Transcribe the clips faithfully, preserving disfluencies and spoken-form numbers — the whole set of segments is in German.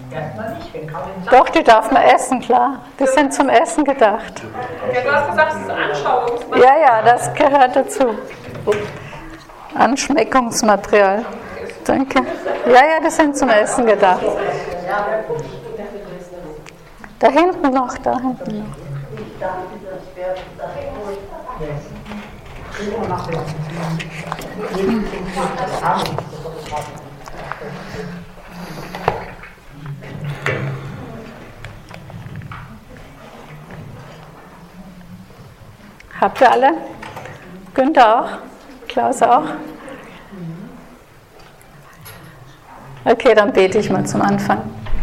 Erstmal nicht, wenn kaum den Doch, die darf man essen, klar. Die sind zum Essen gedacht. Ja, du hast gesagt, es ist Anschauungsmaterial. Ja, ja, das gehört dazu. Anschmeckungsmaterial. Danke. Ja, ja, die sind zum Essen gedacht. Da hinten noch, da hinten noch. Habt ihr alle? Günther auch? Klaus auch? Okay, dann bete ich mal zum Anfang.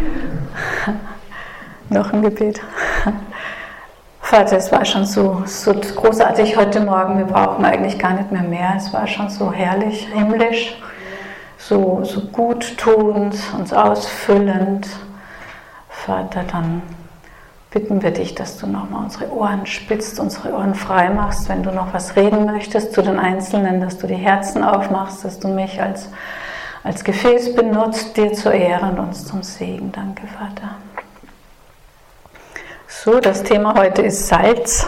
Noch ein Gebet. Vater, es war schon so, so großartig heute Morgen, wir brauchen eigentlich gar nicht mehr mehr. Es war schon so herrlich, himmlisch, so, so guttuend, uns ausfüllend. Vater, dann bitten wir dich, dass du nochmal unsere Ohren spitzt, unsere Ohren frei machst, wenn du noch was reden möchtest zu den Einzelnen, dass du die Herzen aufmachst, dass du mich als, als Gefäß benutzt, dir zur Ehre und uns zum Segen. Danke, Vater. So, das Thema heute ist Salz.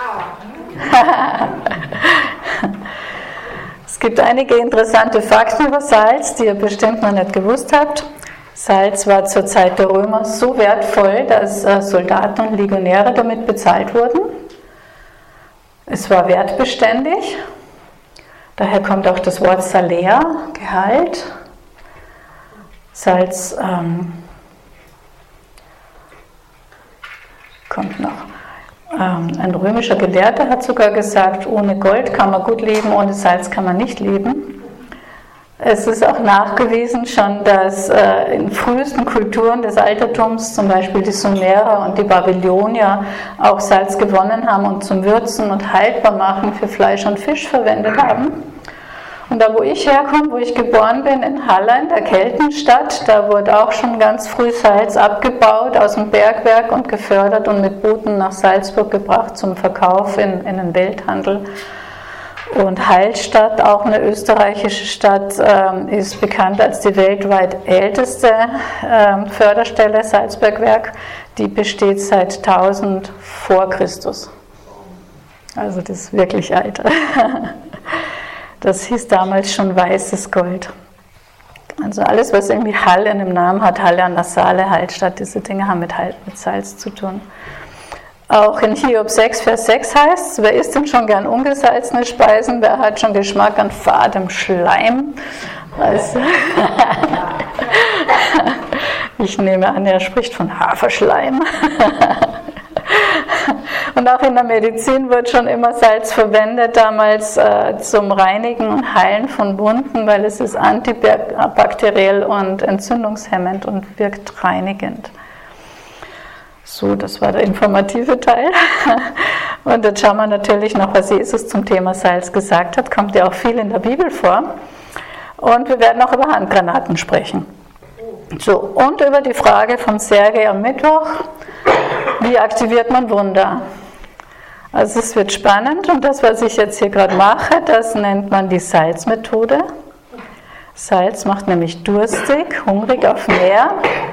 Es gibt einige interessante Fakten über Salz, die ihr bestimmt noch nicht gewusst habt. Salz war zur Zeit der Römer so wertvoll, dass Soldaten und Legionäre damit bezahlt wurden. Es war wertbeständig. Daher kommt auch das Wort Salär, Gehalt. Salz ähm, kommt noch. Ähm, ein römischer Gelehrter hat sogar gesagt, ohne Gold kann man gut leben, ohne Salz kann man nicht leben. Es ist auch nachgewiesen schon, dass äh, in frühesten Kulturen des Altertums, zum Beispiel die Sumerer und die Babylonier, auch Salz gewonnen haben und zum Würzen und haltbar machen für Fleisch und Fisch verwendet haben. Und da, wo ich herkomme, wo ich geboren bin, in Hallein, der Keltenstadt, da wurde auch schon ganz früh Salz abgebaut aus dem Bergwerk und gefördert und mit Booten nach Salzburg gebracht zum Verkauf in, in den Welthandel. Und Hallstatt, auch eine österreichische Stadt, ähm, ist bekannt als die weltweit älteste ähm, Förderstelle, Salzbergwerk. Die besteht seit tausend vor Christus. Also das ist wirklich alt. Das hieß damals schon weißes Gold. Also alles, was irgendwie Hall in dem Namen hat, Halle an der Saale, Hallstatt, diese Dinge haben mit, mit Salz zu tun. Auch in Hiob sechs, Vers sechs heißt es, wer isst denn schon gern ungesalzene Speisen, wer hat schon Geschmack an fadem Schleim? Also, ich nehme an, er spricht von Haferschleim. Und auch in der Medizin wird schon immer Salz verwendet, damals äh, zum Reinigen und Heilen von Wunden, weil es ist antibakteriell und entzündungshemmend und wirkt reinigend. So, das war der informative Teil. Und jetzt schauen wir natürlich noch, was Jesus zum Thema Salz gesagt hat. Kommt ja auch viel in der Bibel vor. Und wir werden auch über Handgranaten sprechen. So, und über die Frage von Sergei am Mittwoch, wie aktiviert man Wunder? Also es wird spannend und das, was ich jetzt hier gerade mache, das nennt man die Salzmethode. Salz macht nämlich durstig, hungrig auf mehr.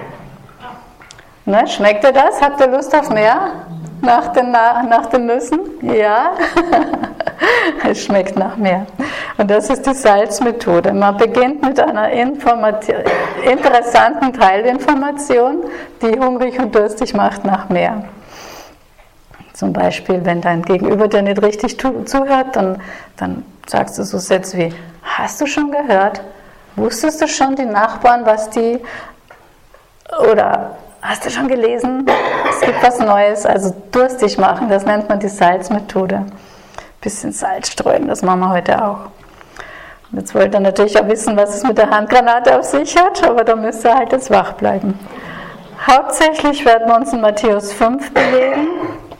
Ne, schmeckt ihr das? Habt ihr Lust auf mehr? Nach den, nach den Nüssen? Ja? Es schmeckt nach mehr. Und das ist die Salzmethode. Man beginnt mit einer interessanten Teilinformation, die hungrig und durstig macht nach mehr. Zum Beispiel, wenn dein Gegenüber dir nicht richtig zuhört, dann, dann sagst du so Sätze wie, hast du schon gehört? Wusstest du schon, die Nachbarn, was die... Oder... Hast du schon gelesen? Es gibt was Neues, also durstig machen, das nennt man die Salzmethode. Bisschen Salz streuen, das machen wir heute auch. Und jetzt wollt ihr natürlich auch wissen, was es mit der Handgranate auf sich hat, aber da müsst ihr halt jetzt wach bleiben. Hauptsächlich werden wir uns in Matthäus fünf bewegen.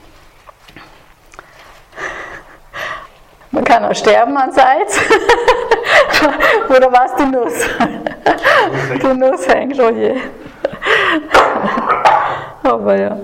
Man kann auch sterben an Salz. Oder war es die Nuss? Die Nuss hängt, oh je. Aber ja.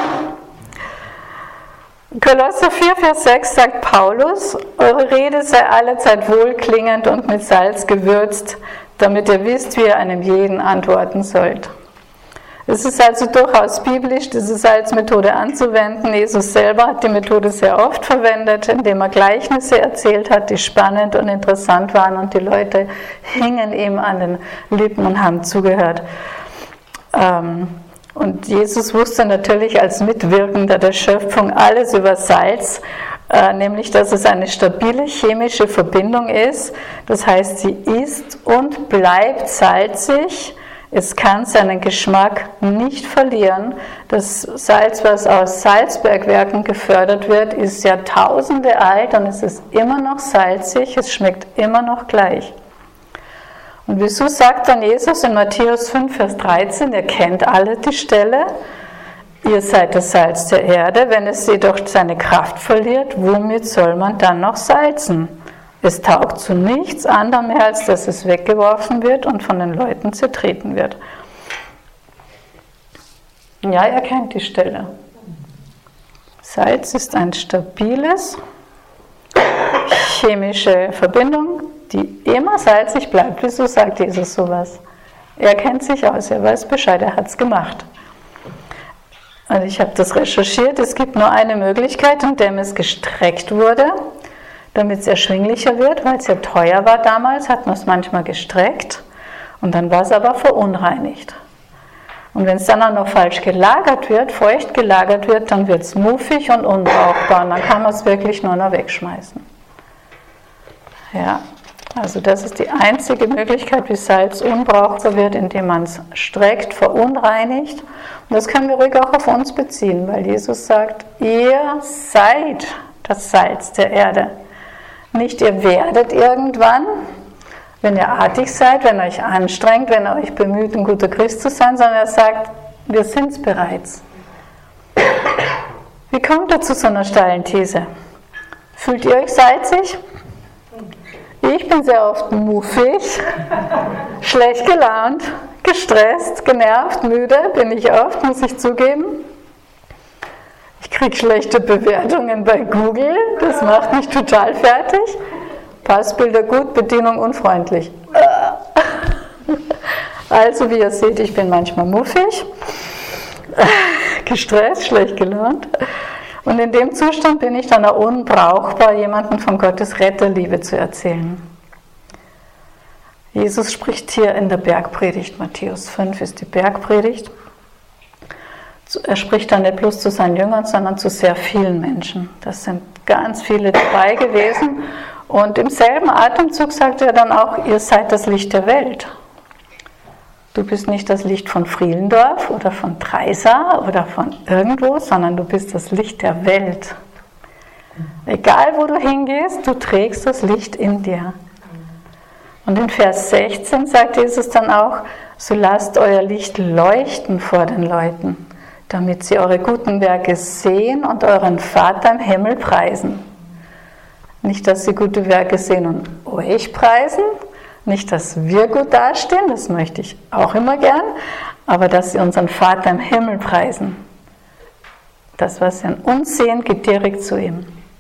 Kolosser vier, Vers sechs sagt Paulus, eure Rede sei allezeit wohlklingend und mit Salz gewürzt, damit ihr wisst, wie ihr einem jeden antworten sollt. Es ist also durchaus biblisch, diese Salzmethode anzuwenden. Jesus selber hat die Methode sehr oft verwendet, indem er Gleichnisse erzählt hat, die spannend und interessant waren und die Leute hingen ihm an den Lippen und haben zugehört. Und Jesus wusste natürlich als Mitwirkender der Schöpfung alles über Salz, nämlich dass es eine stabile chemische Verbindung ist. Das heißt, sie ist und bleibt salzig. Es kann seinen Geschmack nicht verlieren. Das Salz, was aus Salzbergwerken gefördert wird, ist Jahrtausende alt und es ist immer noch salzig, es schmeckt immer noch gleich. Und wieso sagt dann Jesus in Matthäus fünf, Vers dreizehn, ihr kennt alle die Stelle, ihr seid das Salz der Erde, wenn es jedoch seine Kraft verliert, womit soll man dann noch salzen? Es taugt zu nichts anderem mehr, als dass es weggeworfen wird und von den Leuten zertreten wird. Ja, ihr kennt die Stelle. Salz ist eine stabiles, chemische Verbindung, die immer salzig bleibt. Wieso sagt Jesus sowas? Er kennt sich aus, er weiß Bescheid, er hat es gemacht. Und ich habe das recherchiert, es gibt nur eine Möglichkeit, indem es gestreckt wurde, damit es erschwinglicher wird, weil es ja teuer war damals, hat man es manchmal gestreckt und dann war es aber verunreinigt. Und wenn es dann auch noch falsch gelagert wird, feucht gelagert wird, dann wird es muffig und unbrauchbar und dann kann man es wirklich nur noch wegschmeißen. Ja, also das ist die einzige Möglichkeit, wie Salz unbrauchbar wird, indem man es streckt, verunreinigt. Und das können wir ruhig auch auf uns beziehen, weil Jesus sagt, ihr seid das Salz der Erde. Nicht ihr werdet irgendwann, wenn ihr artig seid, wenn ihr euch anstrengt, wenn ihr euch bemüht, ein guter Christ zu sein, sondern er sagt, wir sind es bereits. Wie kommt er zu so einer steilen These? Fühlt ihr euch salzig? Ich bin sehr oft muffig, schlecht gelaunt, gestresst, genervt, müde, bin ich oft, muss ich zugeben. Ich kriege schlechte Bewertungen bei Google, das macht mich total fertig. Passbilder gut, Bedienung unfreundlich. Also wie ihr seht, ich bin manchmal muffig, gestresst, schlecht gelaunt. Und in dem Zustand bin ich dann auch unbrauchbar, jemandem von Gottes Retterliebe zu erzählen. Jesus spricht hier in der Bergpredigt, Matthäus fünf ist die Bergpredigt. Er spricht dann nicht bloß zu seinen Jüngern, sondern zu sehr vielen Menschen. Das sind ganz viele dabei gewesen. Und im selben Atemzug sagt er dann auch, ihr seid das Licht der Welt. Du bist nicht das Licht von Frielendorf oder von Treisa oder von irgendwo, sondern du bist das Licht der Welt. Egal wo du hingehst, du trägst das Licht in dir. Und in Vers sechzehn sagt Jesus dann auch, so lasst euer Licht leuchten vor den Leuten, damit sie eure guten Werke sehen und euren Vater im Himmel preisen. Nicht, dass sie gute Werke sehen und euch preisen, nicht, dass wir gut dastehen, das möchte ich auch immer gern, aber dass sie unseren Vater im Himmel preisen. Das, was sie an uns sehen, geht direkt zu ihm.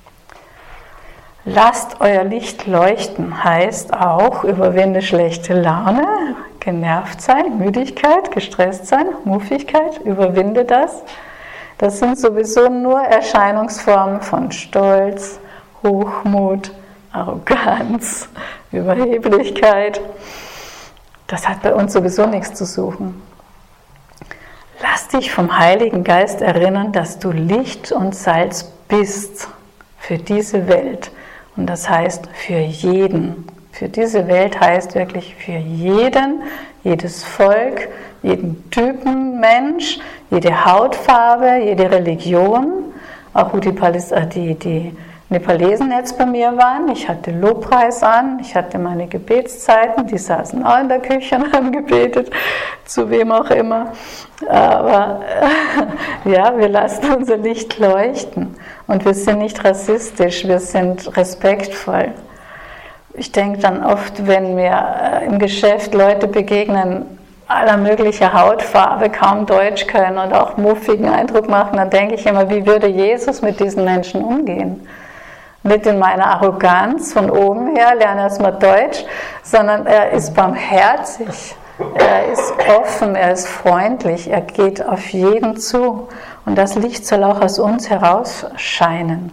Lasst euer Licht leuchten, heißt auch, überwinde schlechte Laune, genervt sein, Müdigkeit, gestresst sein, Muffigkeit, überwinde das. Das sind sowieso nur Erscheinungsformen von Stolz, Hochmut, Arroganz, Überheblichkeit. Das hat bei uns sowieso nichts zu suchen. Lass dich vom Heiligen Geist erinnern, dass du Licht und Salz bist für diese Welt. Und das heißt für jeden. Für diese Welt heißt wirklich für jeden, jedes Volk, jeden Typen Mensch, jede Hautfarbe, jede Religion. Auch wo die, Palis- äh, die, die Nepalesen jetzt bei mir waren. Ich hatte Lobpreis an, ich hatte meine Gebetszeiten, die saßen auch in der Küche und haben gebetet, zu wem auch immer. Aber äh, ja, wir lassen unser Licht leuchten und wir sind nicht rassistisch, wir sind respektvoll. Ich denke dann oft, wenn mir im Geschäft Leute begegnen, aller möglicher Hautfarbe, kaum Deutsch können und auch muffigen Eindruck machen, dann denke ich immer, wie würde Jesus mit diesen Menschen umgehen? Nicht in meiner Arroganz von oben her, lerne erstmal Deutsch, sondern er ist barmherzig. Er ist offen, er ist freundlich, er geht auf jeden zu. Und das Licht soll auch aus uns herausscheinen.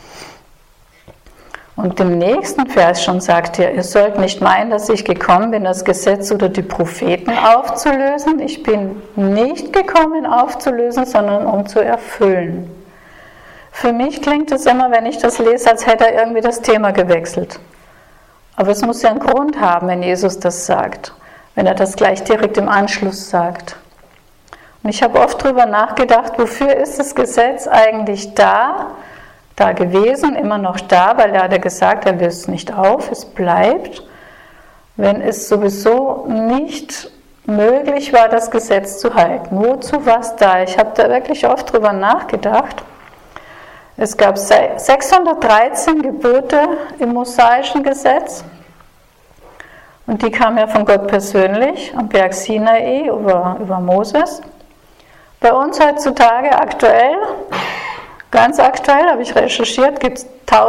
Und im nächsten Vers schon sagt er, ihr sollt nicht meinen, dass ich gekommen bin, das Gesetz oder die Propheten aufzulösen. Ich bin nicht gekommen aufzulösen, sondern um zu erfüllen. Für mich klingt es immer, wenn ich das lese, als hätte er irgendwie das Thema gewechselt. Aber es muss ja einen Grund haben, wenn Jesus das sagt, wenn er das gleich direkt im Anschluss sagt. Und ich habe oft darüber nachgedacht, wofür ist das Gesetz eigentlich da? Da gewesen, immer noch da, weil er hat ja gesagt, er löst nicht auf, es bleibt. Wenn es sowieso nicht möglich war, das Gesetz zu halten, wozu war es da? Ich habe da wirklich oft drüber nachgedacht. Es gab sechshundertdreizehn Gebote im mosaischen Gesetz und die kamen ja von Gott persönlich am Berg Sinai über, über Moses. Bei uns heutzutage aktuell, ganz aktuell, habe ich recherchiert, gibt es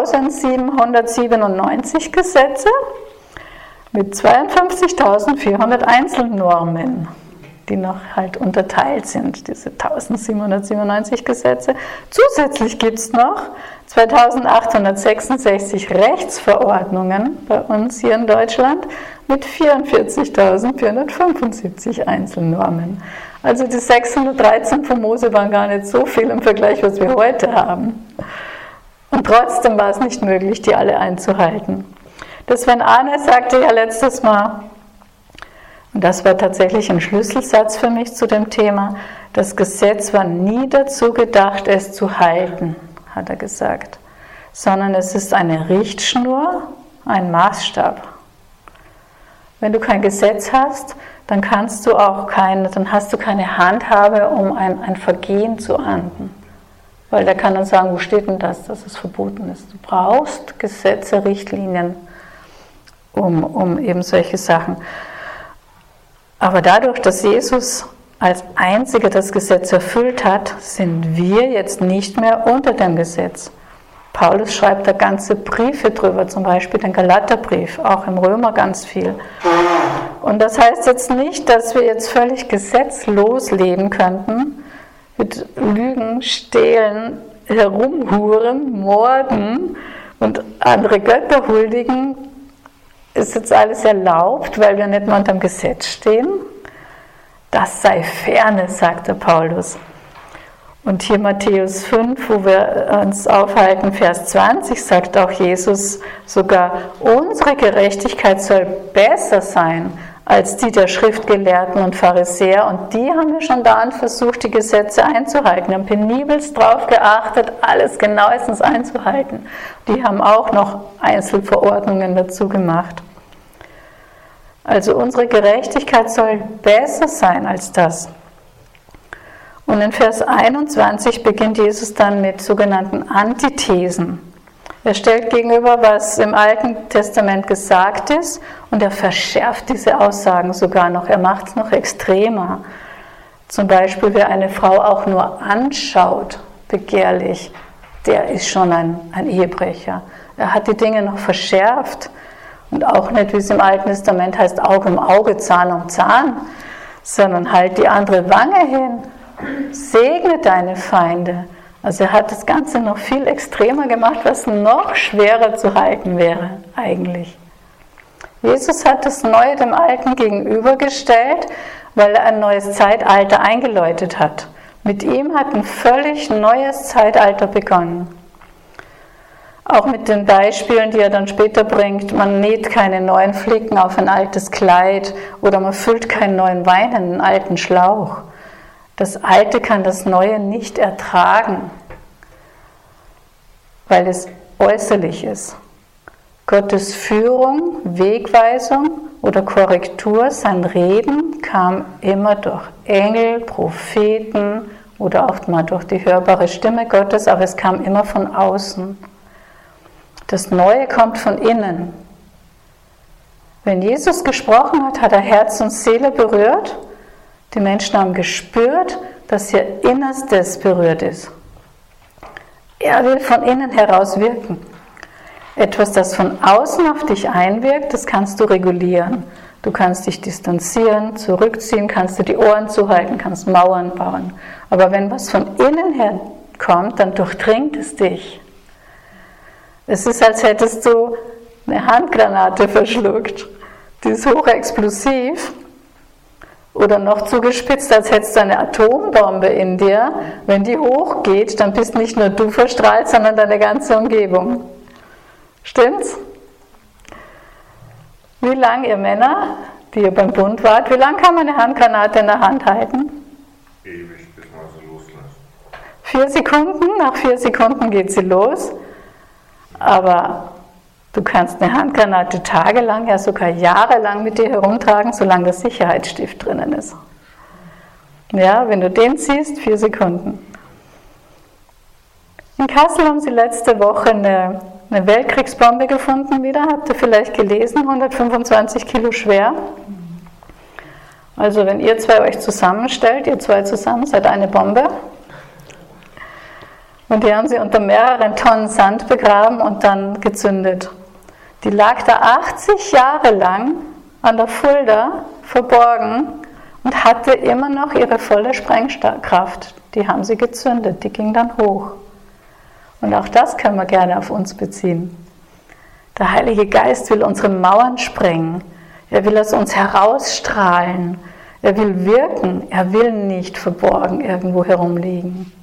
eintausendsiebenhundertsiebenundneunzig Gesetze mit zweiundfünfzigtausendvierhundert Einzelnormen, die noch halt unterteilt sind, diese eintausendsiebenhundertsiebenundneunzig Gesetze. Zusätzlich gibt es noch zweitausendachthundertsechsundsechzig Rechtsverordnungen bei uns hier in Deutschland mit vierundvierzigtausendvierhundertfünfundsiebzig Einzelnormen. Also die sechshundertdreizehn von Mose waren gar nicht so viel im Vergleich, was wir heute haben. Und trotzdem war es nicht möglich, die alle einzuhalten. Das Sven Arne sagte ja letztes Mal, und das war tatsächlich ein Schlüsselsatz für mich zu dem Thema, das Gesetz war nie dazu gedacht, es zu halten, hat er gesagt, sondern es ist eine Richtschnur, ein Maßstab. Wenn du kein Gesetz hast, dann kannst du auch keine, dann hast du keine Handhabe, um ein, ein Vergehen zu ahnden. Weil der kann dann sagen, wo steht denn das, dass es verboten ist. Du brauchst Gesetze, Richtlinien, um, um eben solche Sachen. Aber dadurch, dass Jesus als Einziger das Gesetz erfüllt hat, sind wir jetzt nicht mehr unter dem Gesetz. Paulus schreibt da ganze Briefe drüber, zum Beispiel den Galaterbrief, auch im Römer ganz viel. Und das heißt jetzt nicht, dass wir jetzt völlig gesetzlos leben könnten, mit Lügen, Stehlen, Herumhuren, Morden und andere Götter huldigen. Ist jetzt alles erlaubt, weil wir nicht mehr unter dem Gesetz stehen? Das sei ferne, sagt der Paulus. Und hier Matthäus fünf, wo wir uns aufhalten, Vers zwanzig, sagt auch Jesus sogar, unsere Gerechtigkeit soll besser sein als die der Schriftgelehrten und Pharisäer. Und die haben ja schon dauernd versucht, die Gesetze einzuhalten. Die haben penibelst darauf geachtet, alles genauestens einzuhalten. Die haben auch noch Einzelverordnungen dazu gemacht. Also unsere Gerechtigkeit soll besser sein als das. Und in Vers einundzwanzig beginnt Jesus dann mit sogenannten Antithesen. Er stellt gegenüber, was im Alten Testament gesagt ist, und er verschärft diese Aussagen sogar noch. Er macht es noch extremer. Zum Beispiel, wer eine Frau auch nur anschaut, begehrlich, der ist schon ein, ein Ehebrecher. Er hat die Dinge noch verschärft. Und auch nicht, wie es im Alten Testament heißt, Auge um Auge, Zahn um Zahn, sondern halt die andere Wange hin. Segne deine Feinde. Also er hat das Ganze noch viel extremer gemacht, was noch schwerer zu halten wäre eigentlich. Jesus hat das Neue dem Alten gegenübergestellt, weil er ein neues Zeitalter eingeläutet hat. Mit ihm hat ein völlig neues Zeitalter begonnen. Auch mit den Beispielen, die er dann später bringt, man näht keine neuen Flicken auf ein altes Kleid oder man füllt keinen neuen Wein in einen alten Schlauch. Das Alte kann das Neue nicht ertragen, weil es äußerlich ist. Gottes Führung, Wegweisung oder Korrektur, sein Reden kam immer durch Engel, Propheten oder oft mal durch die hörbare Stimme Gottes, aber es kam immer von außen. Das Neue kommt von innen. Wenn Jesus gesprochen hat, hat er Herz und Seele berührt. Die Menschen haben gespürt, dass ihr Innerstes berührt ist. Er will von innen heraus wirken. Etwas, das von außen auf dich einwirkt, das kannst du regulieren. Du kannst dich distanzieren, zurückziehen, kannst dir die Ohren zuhalten, kannst Mauern bauen. Aber wenn was von innen her kommt, dann durchdringt es dich. Es ist, als hättest du eine Handgranate verschluckt. Die ist hochexplosiv. Oder noch zugespitzt, als hättest du eine Atombombe in dir. Wenn die hochgeht, dann bist nicht nur du verstrahlt, sondern deine ganze Umgebung. Stimmt's? Wie lange, ihr Männer, die ihr beim Bund wart, wie lange kann man eine Handgranate in der Hand halten? Ewig, bis man sie loslässt. Vier Sekunden, nach vier Sekunden geht sie los. Aber du kannst eine Handgranate tagelang, ja sogar jahrelang mit dir herumtragen, solange der Sicherheitsstift drinnen ist. Ja, wenn du den ziehst, vier Sekunden. In Kassel haben sie letzte Woche eine, eine Weltkriegsbombe gefunden wieder, habt ihr vielleicht gelesen, hundertfünfundzwanzig Kilo schwer. Also wenn ihr zwei euch zusammenstellt, ihr zwei zusammen seid eine Bombe. Und die haben sie unter mehreren Tonnen Sand begraben und dann gezündet. Die lag da achtzig Jahre lang an der Fulda verborgen und hatte immer noch ihre volle Sprengkraft. Die haben sie gezündet, die ging dann hoch. Und auch das können wir gerne auf uns beziehen. Der Heilige Geist will unsere Mauern sprengen. Er will aus uns herausstrahlen. Er will wirken. Er will nicht verborgen irgendwo herumliegen.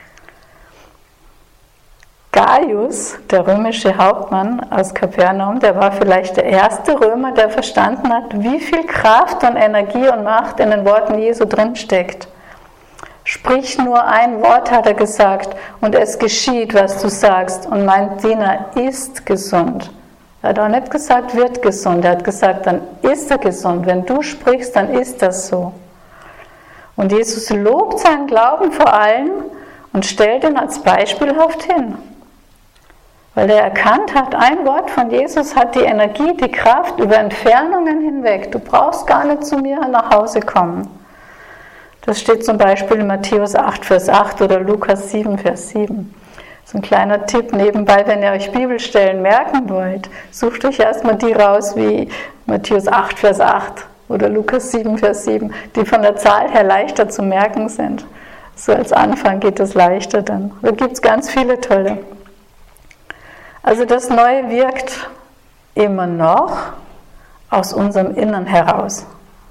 Gaius, der römische Hauptmann aus Kapernaum, der war vielleicht der erste Römer, der verstanden hat, wie viel Kraft und Energie und Macht in den Worten Jesu drinsteckt. Sprich nur ein Wort, hat er gesagt, und es geschieht, was du sagst, und mein Diener ist gesund. Er hat auch nicht gesagt, wird gesund, er hat gesagt, dann ist er gesund. Wenn du sprichst, dann ist das so. Und Jesus lobt seinen Glauben vor allem und stellt ihn als beispielhaft hin. Weil er erkannt hat, ein Wort von Jesus hat die Energie, die Kraft über Entfernungen hinweg. Du brauchst gar nicht zu mir nach Hause kommen. Das steht zum Beispiel in Matthäus acht, Vers acht oder Lukas sieben, Vers sieben. So ein kleiner Tipp nebenbei, wenn ihr euch Bibelstellen merken wollt, sucht euch erstmal die raus wie Matthäus acht, Vers acht oder Lukas sieben, Vers sieben, die von der Zahl her leichter zu merken sind. So als Anfang geht das leichter dann. Da gibt es ganz viele tolle. Also das Neue wirkt immer noch aus unserem Innern heraus.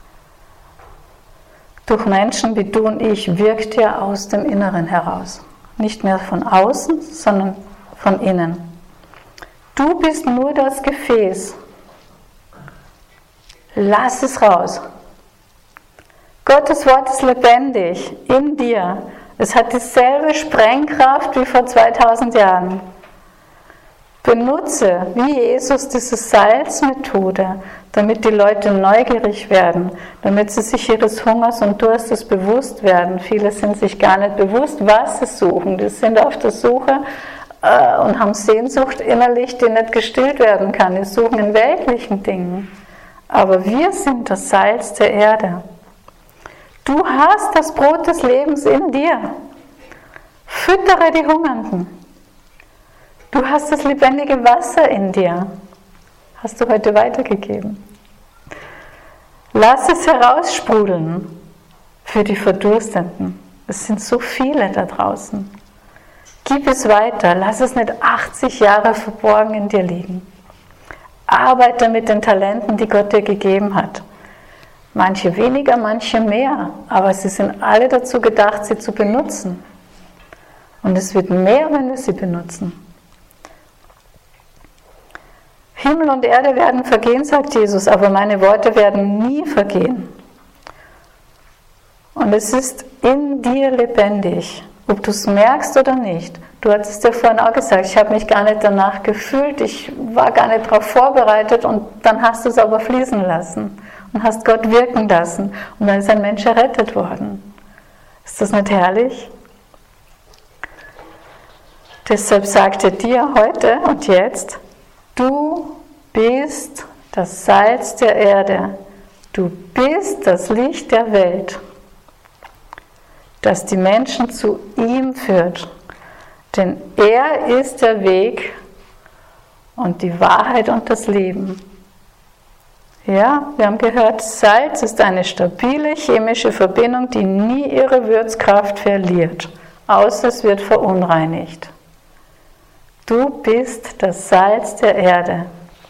Durch Menschen wie du und ich wirkt er aus dem Inneren heraus. Nicht mehr von außen, sondern von innen. Du bist nur das Gefäß. Lass es raus. Gottes Wort ist lebendig in dir. Es hat dieselbe Sprengkraft wie vor zweitausend Jahren. Benutze, wie Jesus, diese Salzmethode, damit die Leute neugierig werden, damit sie sich ihres Hungers und Durstes bewusst werden. Viele sind sich gar nicht bewusst, was sie suchen. Die sind auf der Suche äh, und haben Sehnsucht innerlich, die nicht gestillt werden kann. Die suchen in weltlichen Dingen. Aber wir sind das Salz der Erde. Du hast das Brot des Lebens in dir. Füttere die Hungernden. Du hast das lebendige Wasser in dir. Hast du heute weitergegeben. Lass es heraussprudeln für die Verdurstenden. Es sind so viele da draußen. Gib es weiter. Lass es nicht achtzig Jahre verborgen in dir liegen. Arbeite mit den Talenten, die Gott dir gegeben hat. Manche weniger, manche mehr. Aber sie sind alle dazu gedacht, sie zu benutzen. Und es wird mehr, wenn wir sie benutzen. Himmel und Erde werden vergehen, sagt Jesus, aber meine Worte werden nie vergehen. Und es ist in dir lebendig, ob du es merkst oder nicht. Du hattest ja vorhin auch gesagt, ich habe mich gar nicht danach gefühlt, ich war gar nicht darauf vorbereitet und dann hast du es aber fließen lassen und hast Gott wirken lassen und dann ist ein Mensch errettet worden. Ist das nicht herrlich? Deshalb sagt er dir heute und jetzt, du bist das Salz der Erde. Du bist das Licht der Welt, das die Menschen zu ihm führt. Denn er ist der Weg und die Wahrheit und das Leben. Ja, wir haben gehört, Salz ist eine stabile chemische Verbindung, die nie ihre Würzkraft verliert, außer es wird verunreinigt. Du bist das Salz der Erde.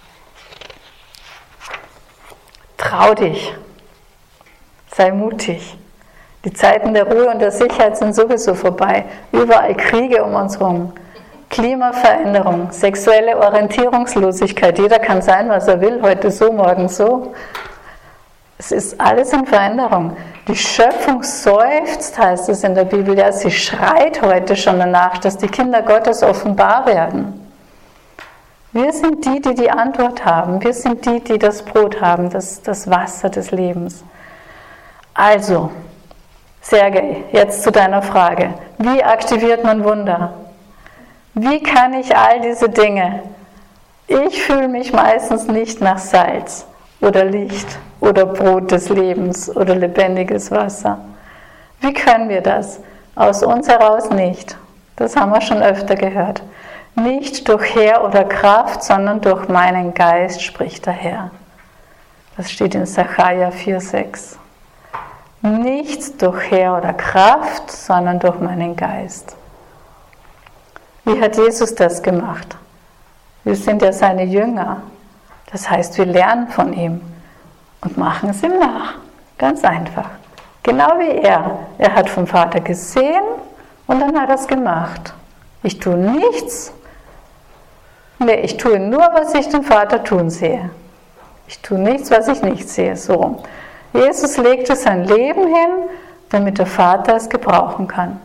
Trau dich, sei mutig. Die Zeiten der Ruhe und der Sicherheit sind sowieso vorbei. Überall Kriege um uns herum. Klimaveränderung, sexuelle Orientierungslosigkeit. Jeder kann sein, was er will, heute so, morgen so. Es ist alles in Veränderung. Die Schöpfung seufzt, heißt es in der Bibel. Ja, sie schreit heute schon danach, dass die Kinder Gottes offenbar werden. Wir sind die, die die Antwort haben. Wir sind die, die das Brot haben, das, das Wasser des Lebens. Also, Sergej, jetzt zu deiner Frage. Wie aktiviert man Wunder? Wie kann ich all diese Dinge? Ich fühle mich meistens nicht nach Salz oder Licht oder Brot des Lebens oder lebendiges Wasser. Wie können wir das? Aus uns heraus nicht. Das haben wir schon öfter gehört. Nicht durch Heer oder Kraft, sondern durch meinen Geist, spricht der Herr. Das steht in Sacharja vier sechs. Nicht durch Heer oder Kraft, sondern durch meinen Geist. Wie hat Jesus das gemacht? Wir sind ja seine Jünger. Das heißt, wir lernen von ihm und machen es ihm nach. Ganz einfach. Genau wie er. Er hat vom Vater gesehen und dann hat er es gemacht. Ich tue nichts. Nee, ich tue nur, was ich den Vater tun sehe. Ich tue nichts, was ich nicht sehe. So. Jesus legte sein Leben hin, damit der Vater es gebrauchen kann.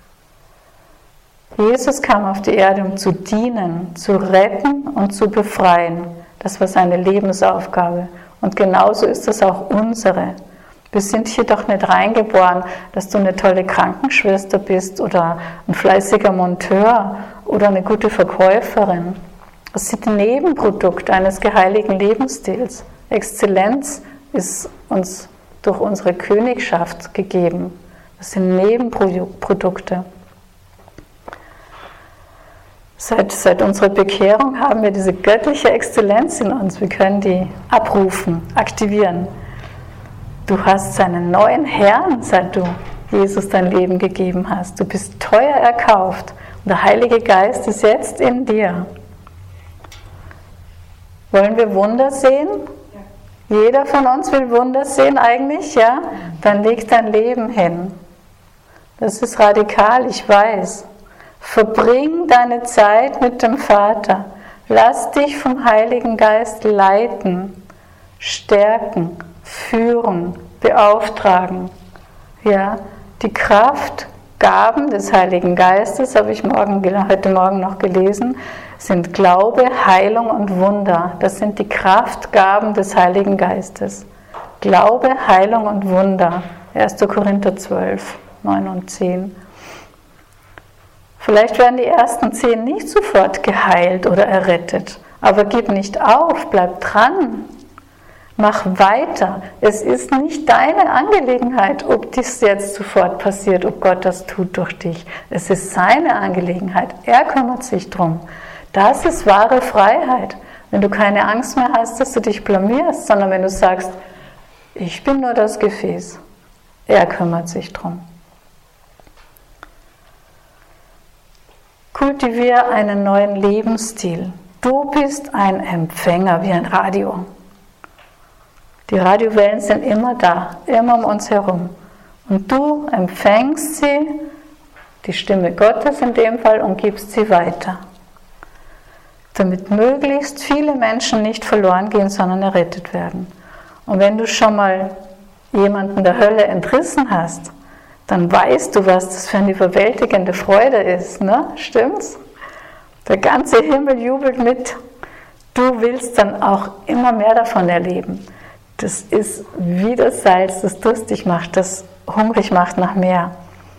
Jesus kam auf die Erde, um zu dienen, zu retten und zu befreien. Das war seine Lebensaufgabe. Und genauso ist es auch unsere. Wir sind hier doch nicht reingeboren, dass du eine tolle Krankenschwester bist oder ein fleißiger Monteur oder eine gute Verkäuferin. Das sind Nebenprodukte eines geheiligen Lebensstils. Exzellenz ist uns durch unsere Königschaft gegeben. Das sind Nebenprodukte. Seit, seit unserer Bekehrung haben wir diese göttliche Exzellenz in uns. Wir können die abrufen, aktivieren. Du hast seinen neuen Herrn, seit du Jesus dein Leben gegeben hast. Du bist teuer erkauft und der Heilige Geist ist jetzt in dir. Wollen wir Wunder sehen? Ja. Jeder von uns will Wunder sehen eigentlich, ja? Dann leg dein Leben hin. Das ist radikal, ich weiß. Verbring deine Zeit mit dem Vater. Lass dich vom Heiligen Geist leiten, stärken, führen, beauftragen. Ja, die Kraftgaben des Heiligen Geistes, habe ich morgen, heute Morgen noch gelesen, sind Glaube, Heilung und Wunder. Das sind die Kraftgaben des Heiligen Geistes. Glaube, Heilung und Wunder. erster Korinther zwölf, neun und zehn. Vielleicht werden die ersten zehn nicht sofort geheilt oder errettet, aber gib nicht auf, bleib dran, mach weiter. Es ist nicht deine Angelegenheit, ob dies jetzt sofort passiert, ob Gott das tut durch dich. Es ist seine Angelegenheit, er kümmert sich drum. Das ist wahre Freiheit, wenn du keine Angst mehr hast, dass du dich blamierst, sondern wenn du sagst, ich bin nur das Gefäß, er kümmert sich drum. Kultiviere einen neuen Lebensstil. Du bist ein Empfänger wie ein Radio. Die Radiowellen sind immer da, immer um uns herum. Und du empfängst sie, die Stimme Gottes in dem Fall, und gibst sie weiter. Damit möglichst viele Menschen nicht verloren gehen, sondern errettet werden. Und wenn du schon mal jemanden der Hölle entrissen hast, dann weißt du, was das für eine überwältigende Freude ist, ne? Stimmt's? Der ganze Himmel jubelt mit. Du willst dann auch immer mehr davon erleben. Das ist wie das Salz, das durstig macht, das hungrig macht nach mehr.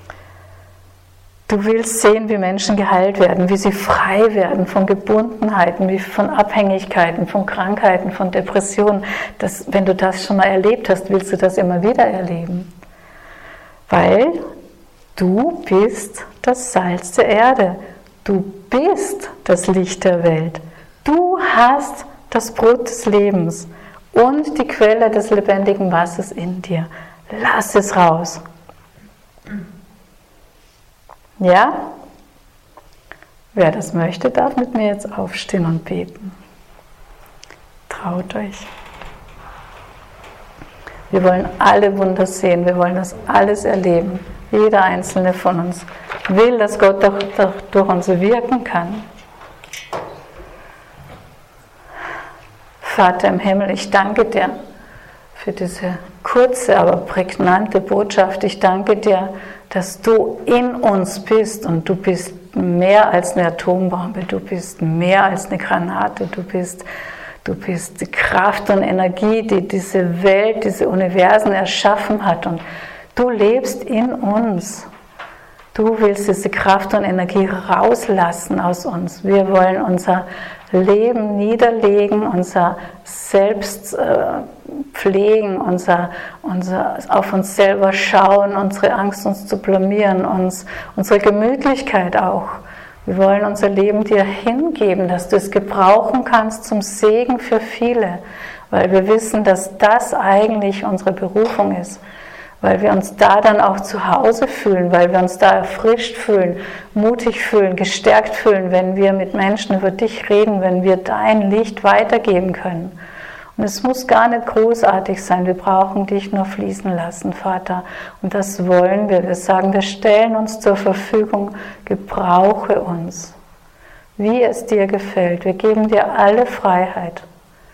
Du willst sehen, wie Menschen geheilt werden, wie sie frei werden von Gebundenheiten, wie von Abhängigkeiten, von Krankheiten, von Depressionen. Das, wenn du das schon mal erlebt hast, willst du das immer wieder erleben. Weil du bist das Salz der Erde. Du bist das Licht der Welt. Du hast das Brot des Lebens. und die Quelle des lebendigen Wassers in dir. Lass es raus. Ja? Wer das möchte, darf mit mir jetzt aufstehen und beten. Traut euch. Wir wollen alle Wunder sehen, wir wollen das alles erleben. Jeder einzelne von uns will, dass Gott durch, durch, durch uns wirken kann. Vater im Himmel, ich danke dir für diese kurze, aber prägnante Botschaft. Ich danke dir, dass du in uns bist und du bist mehr als eine Atombombe, du bist mehr als eine Granate, du bist, du bist die Kraft und Energie, die diese Welt, diese Universen erschaffen hat und du lebst in uns. Du willst diese Kraft und Energie rauslassen aus uns. Wir wollen unser Leben niederlegen, unser Selbst äh, pflegen, unser, unser, auf uns selber schauen, unsere Angst, uns zu blamieren, uns, unsere Gemütlichkeit auch. Wir wollen unser Leben dir hingeben, dass du es gebrauchen kannst zum Segen für viele, weil wir wissen, dass das eigentlich unsere Berufung ist. Weil wir uns da dann auch zu Hause fühlen, weil wir uns da erfrischt fühlen, mutig fühlen, gestärkt fühlen, wenn wir mit Menschen über dich reden, wenn wir dein Licht weitergeben können. Und es muss gar nicht großartig sein, wir brauchen dich nur fließen lassen, Vater. Und das wollen wir. Wir sagen, wir stellen uns zur Verfügung, gebrauche uns, wie es dir gefällt. Wir geben dir alle Freiheit.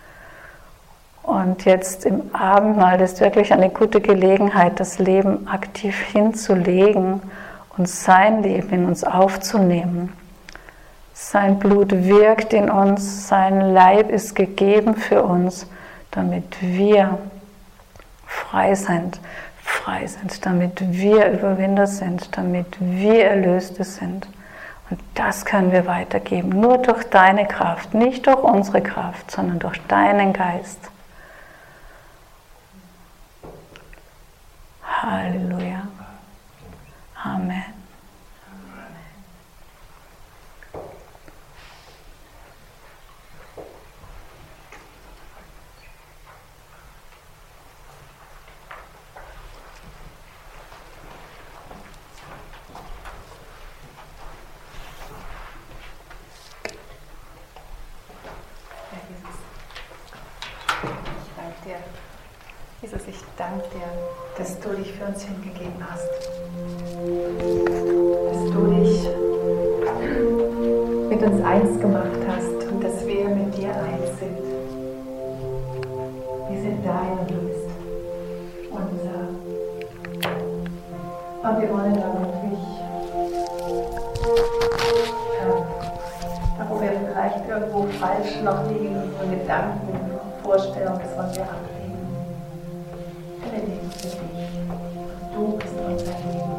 Und jetzt im Abendmahl ist wirklich eine gute Gelegenheit, das Leben aktiv hinzulegen und sein Leben in uns aufzunehmen. Sein Blut wirkt in uns, sein Leib ist gegeben für uns, damit wir frei sind, frei sind, damit wir Überwinder sind, damit wir Erlöste sind. Und das können wir weitergeben, nur durch deine Kraft, nicht durch unsere Kraft, sondern durch deinen Geist. Halleluja. Amen. Jesus, ich danke dir, dass du dich für uns hingegeben hast. Dass du dich mit uns eins gemacht hast und dass wir mit dir eins sind. Wir sind dein und du bist unser. Und wir wollen da wirklich, da wo wir vielleicht irgendwo falsch noch liegen, unsere Gedanken, Vorstellungen, das wollen wir ablegen. Wir leben für dich. Du bist unser Leben.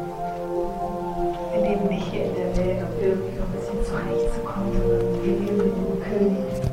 Wir leben nicht hier in der Welt, um irgendwie ein bisschen zurechtzukommen, sondern wir leben mit dem König.